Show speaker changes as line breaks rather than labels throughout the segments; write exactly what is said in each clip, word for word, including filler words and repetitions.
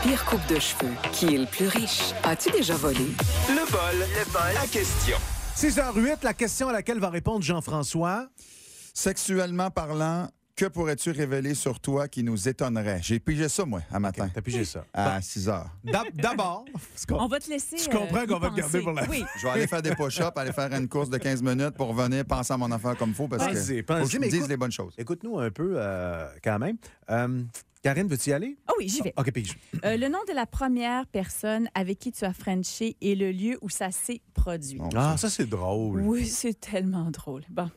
pire coupe de cheveux? Qui est le plus riche? As-tu déjà volé?
Le bol, le bol, la question.
six heures huit, la question à laquelle va répondre Jean-François.
Sexuellement parlant, que pourrais-tu révéler sur toi qui nous étonnerait? J'ai pigé ça, moi, à matin.
T'as pigé ça.
À six heures.
D'ab- D'abord,
On va te laisser.
tu comprends
euh,
qu'on
y
va te garder
penser.
pour la
Oui.
Je vais aller faire des push-ups, aller faire une course de quinze minutes pour revenir penser à mon affaire comme il faut parce
Pensez,
que
pensez,
faut que je
mais
me dise
écoute-
les bonnes choses.
Écoute-nous un peu euh, quand même. Euh, Karine, veux-tu y aller?
Ah oui, j'y vais.
OK, pige.
Euh, le nom de la première personne avec qui tu as frenché et le lieu où ça s'est produit.
Bon,
Ah, ça, c'est drôle.
Oui, c'est tellement drôle. Bon.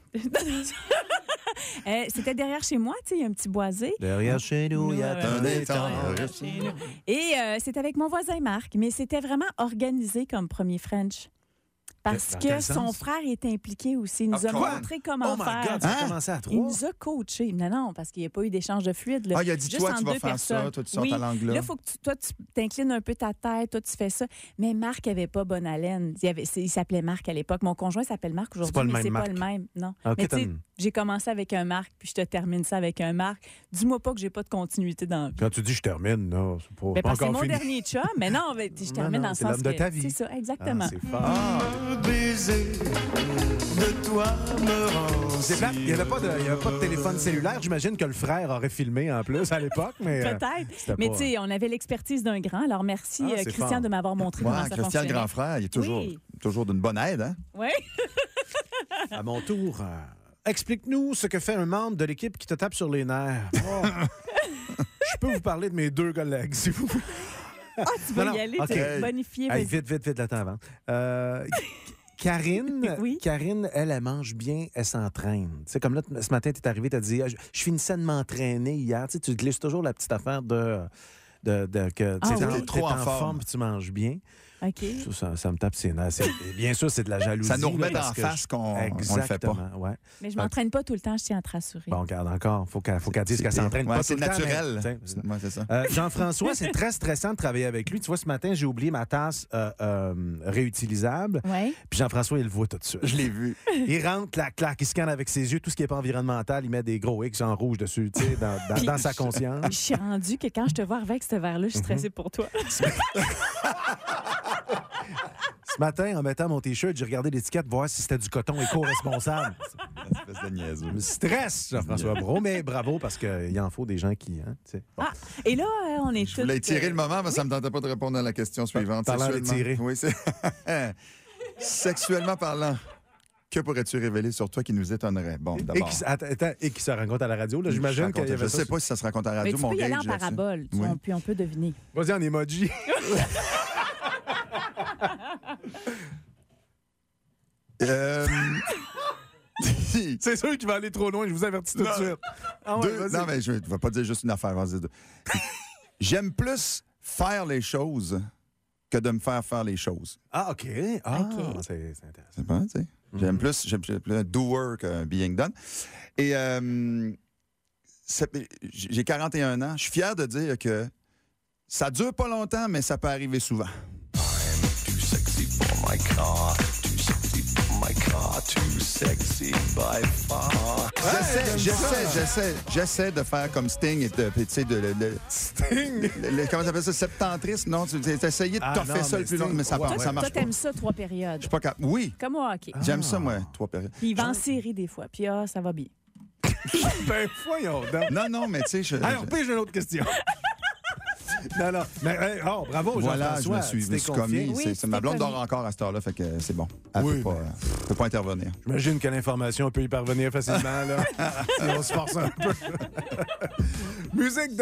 Euh, C'était derrière chez moi, tu sais, il y a un petit boisé.
Derrière chez nous, il y a
Ouais,
un
ouais,
étang.
ouais.
Et euh, c'était avec mon voisin Marc, mais c'était vraiment organisé comme premier French. Parce
Dans
que
quel
son
sens?
frère est impliqué aussi. Il nous
Ah,
a
quoi?
montré comment
Oh my
faire.
God, ça a
Hein?
commencé à
Il
trois.
nous a coaché. Non, non, parce qu'il n'y a pas eu d'échange de fluide. Là.
Ah, il a dit,
Juste
toi,
entre
tu vas
deux
faire ça,
personnes.
toi, tu sors
oui.
ta langue là.
Là, il faut que tu, toi, tu t'inclines un peu ta tête, toi, tu fais ça. Mais Marc n'avait pas bonne haleine. Il, avait- c'est- il s'appelait Marc à l'époque. Mon conjoint s'appelle Marc aujourd'hui,
pas le
mais
même
c'est
Marc.
pas le même. Non.
Ok,
mais tu sais,
t'as-
j'ai commencé avec un Marc, puis je te termine ça avec un Marc. Dis-moi pas que j'ai pas de continuité dans la vie.
Quand tu dis je termine, non, c'est pas,
Ben,
pas
parce que c'est
encore
mon
fini.
dernier chum, mais non, mais je
Non,
termine
non,
dans le
c'est
sens
l'homme de
que-
ta vie.
C'est ça, exactement.
Ah, c'est fort.
Ah,
baiser de toi me rend
C'est plate. Il n'y avait, pas de- il y avait pas de téléphone cellulaire. J'imagine que le frère aurait filmé en plus à l'époque. mais euh,
Peut-être.
c'était
Mais
pas-
tu sais, on avait l'expertise d'un grand. Alors merci,
Ah,
euh,
c'est
Christian,
fort.
de m'avoir montré
ouais,
comment ça
Christian le
fonctionnait.
grand frère, il est toujours,
Oui.
toujours d'une bonne aide, hein?
Oui.
À mon tour, euh, explique-nous ce que fait un membre de l'équipe qui te tape sur les nerfs. Oh. Je peux vous parler de mes deux collègues, si vous voulez.
Ah, tu vas
Non, non,
y aller,
OK.
tu vas bonifier.
Hey,
vas-y.
vite, vite, vite, le temps avant. Euh, Karine,
Oui.
Karine, elle, elle mange bien, elle s'entraîne. Tu sais, comme là, t- ce matin, tu es arrivé, tu as dit, ah, je, je finissais de m'entraîner hier. Tu sais, tu glisses toujours la petite affaire de. de, de que
Ah
tu sais,
oui.
t'es
T'es trop
en
en forme.
forme puis tu manges bien.
OK.
Ça, ça, ça me tape ses nerfs. C'est- Bien sûr, c'est de la jalousie.
Ça nous remet
là, parce
d'en
que
face
je-
qu'on on le fait pas.
Exactement, ouais.
Mais je m'entraîne pas tout le temps, je tiens à te rassurer.
Bon, regarde encore. Faut qu'elle, faut qu'elle dise qu'elle s'entraîne
Ouais,
pas
c'est
tout le temps,
naturel.
mais, tu sais,
Ouais, c'est ça.
Euh, Jean-François, c'est très stressant de travailler avec lui. Tu vois, ce matin, j'ai oublié ma tasse euh, euh, réutilisable.
Oui.
Puis Jean-François, il le voit tout de suite.
Je l'ai vu.
Il rentre, clac, clac, il scanne avec ses yeux. Tout ce qui n'est pas environnemental, il met des gros X en rouge dessus, tu sais, dans, dans, dans sa conscience.
Je suis rendue que quand je te vois avec ce verre-là, je suis stressée pour toi.
Ce matin, en mettant mon T-shirt, j'ai regardé l'étiquette, voir si c'était du coton éco-responsable.
Espèce de niaiseux.
Je me stresse, Jean-François Brault, mais bravo, parce qu'il en faut des gens qui... Hein, tu sais. Bon.
Ah, et là, euh, on est
Je voulais
toutes,
étirer
euh,
le moment, mais ça ne me tentait pas de répondre à la question suivante.
Parlant
Sexuellement-
d'étirer.
Oui, c'est. Sexuellement parlant, que pourrais-tu révéler sur toi qui nous étonnerait? Bon,
Et
d'abord.
qui, attends, attends, et qui se rencontre à la radio, là, j'imagine qu'il y avait
Je
ça
sais
sur-
pas si ça se raconte à la
Mais
radio,
tu
mon
peux y aller en
gauge là-dessus.
parabole, tu
Oui.
vois, puis on peut deviner.
Vas-y en emoji.
Euh,
C'est sûr qu'il va aller trop loin, je vous avertis tout de
Non.
suite. Ah ouais,
Deux-
vas-y.
non, mais je ne vais pas dire juste une affaire. vas-y, deux. J'aime plus faire les choses que de me faire faire les choses.
Ah, OK. Ah,
OK.
c'est c'est intéressant.
C'est pas, tu sais. J'aime plus, j'aime plus un doer qu'un being done. Et euh, c'est- j'ai quarante et un ans. Je suis fier de dire que ça dure pas longtemps, mais ça peut arriver souvent.
Too sexy for my car, too sexy for my car, too sexy by far.
J'essaie, j'essaie, j'essaie, j'essaie de faire comme Sting et de, tu sais, de, de, de-
Sting!
le- le- comment ça s'appelle ça, septentrice, non? Tu as essayé de
Ah,
t'offrir
non,
ça
mais
le plus long,
Sting,
mais ça,
ouais,
ça
ouais.
Toi,
marche pas.
t'aimes ça trois périodes.
Je suis pas capable. Oui,
Comme au hockey.
j'aime ça, moi, trois périodes.
Puis il va en série des fois, puis ah, ça va bien.
Ben, voyons donc.
Non, non, mais tu sais, je.
Alors,
je-
puis j'ai une autre question. non, non. Mais, hey, oh, bravo,
Voilà, je
Jean-François.
me suis,
tu
je
t'es
me suis
confié.
commis.
Oui,
C'est-
tu
c'est- ma
t'es
blonde
commis.
dort encore à cette heure-là, fait que c'est bon. Elle
Oui,
peut, pas,
ben.
euh, peut pas intervenir.
J'imagine que l'information peut y parvenir facilement, là. Si on se force un peu. Musique de